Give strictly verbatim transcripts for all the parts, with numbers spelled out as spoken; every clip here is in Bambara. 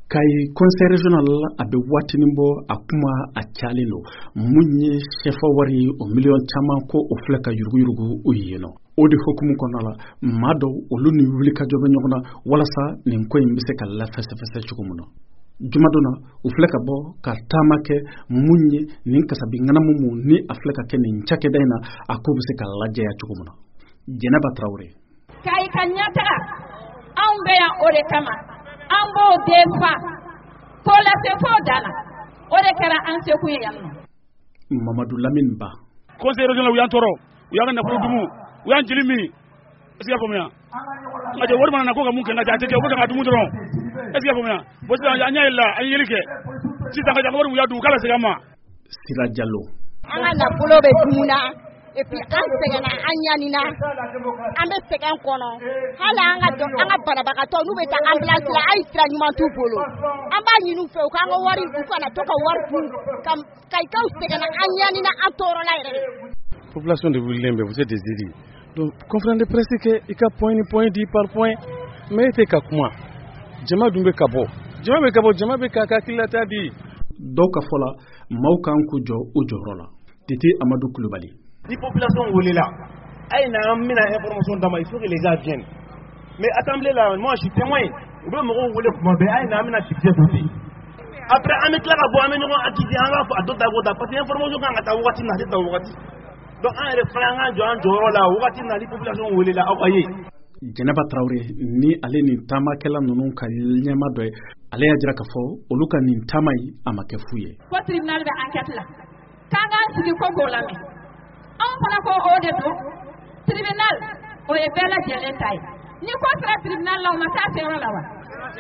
kay conseil régional abe watinin bo akuma a chalino munye chefa wari o million chama ko o fleka yurgu yurgu uyeno odi hukumu konala mado oluni wuli ka jobe nyogna wala sa nin ko imbise kala fese fese chukumuno jumadona u fleka bo ka tamake munye nin kasabi ngana mumu ni afleka ke nin chake daina akubise kala je ya chukumuno Jenaba Traoré kay kanyata ambe ya ore kama ambo defa kola se fodana ore kara anse ku yanno Mamadou Lamine Ba conseil régional uyan toro uyan na produmu uyan jilimi est-ce que combien ade wor manana ko ga mun kan jate ke ko ga dumu doron est-ce que combien bo sa anya illa an yelike ci sa ga wor mu yadu kala se gama Sira Diallo anga na bulo be dumuna et puis an segana anyanina ambe segan kono hala anga do anga barabaka to nu beta ambulance la ay sira nyuma tu bolo amba nyinu fe ko anga wari ku fana to ka war ku kam kay kaw segana anyanina atoro la ire population de Wulembe vous êtes des élus donc conférence de presse que ika point ni point dit par point mais te ka kuma jama dumbe kabo jama be kabo jama be ka ka kilata di doka fola maukan ku jo ujorola titi Amadou Koulibaly la population voulait là. Elle n'a amené l'information dans ma il faut que les gens viennent. Mais attendez là, moi je suis témoin. Vous me voulez comment ben elle n'a amené à tirer aussi. Après on met là à boire mais nous à tirer en là à d'autres à parce que l'information quand on a ouati na dit ouati. Donc un référent Joan Joro là ouati na la population voulait là envoyer. Jenaba Traoré ni ale ni tama kala nunu ka nyama do ale ya jira ka fo oluka ni tamai amake fuye. Ko tribunal be enquête là. Kanga sigi ko golame. On fana ko o de do tribunal o e bela jele tay ni ko tra tribunal la o mata sero la wa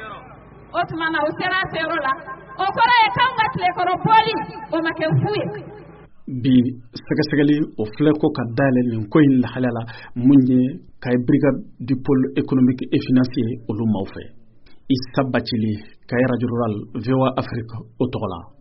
o tuma na o sera sero la o kora e kanga tle ko poli o make fuye bi sega segali o fle ko ka dale ni ko in la halala munye kay brigade du pôle économique et financier o lu mawfe isabachili kay radio rural V O A Afrique o tola